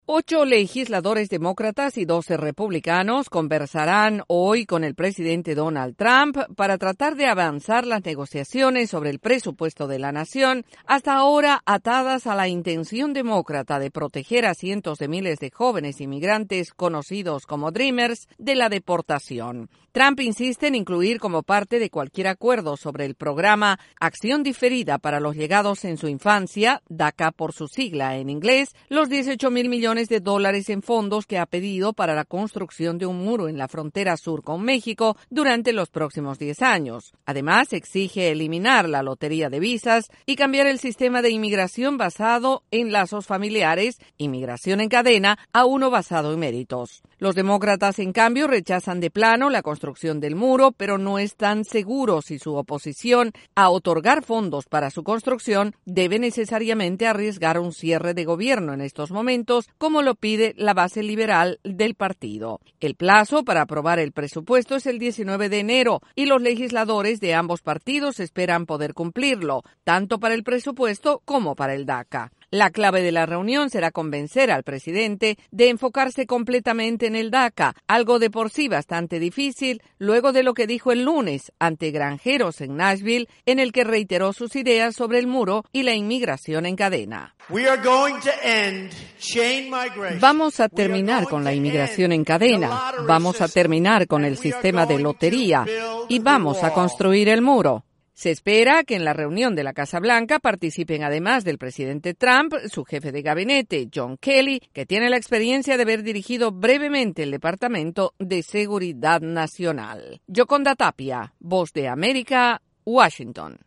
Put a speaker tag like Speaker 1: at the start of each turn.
Speaker 1: 8 legisladores demócratas y 12 republicanos conversarán hoy con el presidente Donald Trump para tratar de avanzar las negociaciones sobre el presupuesto de la nación, hasta ahora atadas a la intención demócrata de proteger a cientos de miles de jóvenes inmigrantes conocidos como Dreamers de la deportación. Trump insiste en incluir como parte de cualquier acuerdo sobre el programa Acción Diferida para los Llegados en su Infancia, DACA por su sigla en inglés, los 18,000 millones de dólares en fondos que ha pedido para la construcción de un muro en la frontera sur con México durante los próximos 10 años. Además, exige eliminar la lotería de visas y cambiar el sistema de inmigración basado en lazos familiares, inmigración en cadena, a uno basado en méritos. Los demócratas, en cambio, rechazan de plano la construcción del muro, pero no están seguros si su oposición a otorgar fondos para su construcción debe necesariamente arriesgar un cierre de gobierno en estos momentos, como lo pide la base liberal del partido. El plazo para aprobar el presupuesto es el 19 de enero y los legisladores de ambos partidos esperan poder cumplirlo, tanto para el presupuesto como para el DACA. La clave de la reunión será convencer al presidente de enfocarse completamente en el DACA, algo de por sí bastante difícil, luego de lo que dijo el lunes ante granjeros en Nashville, en el que reiteró sus ideas sobre el muro y la inmigración en cadena. Vamos a terminar con la inmigración en cadena, vamos a terminar con el sistema de lotería y vamos a construir el muro. Se espera que en la reunión de la Casa Blanca participen además del presidente Trump, su jefe de gabinete, John Kelly, que tiene la experiencia de haber dirigido brevemente el Departamento de Seguridad Nacional. Yoconda Tapia, Voz de América, Washington.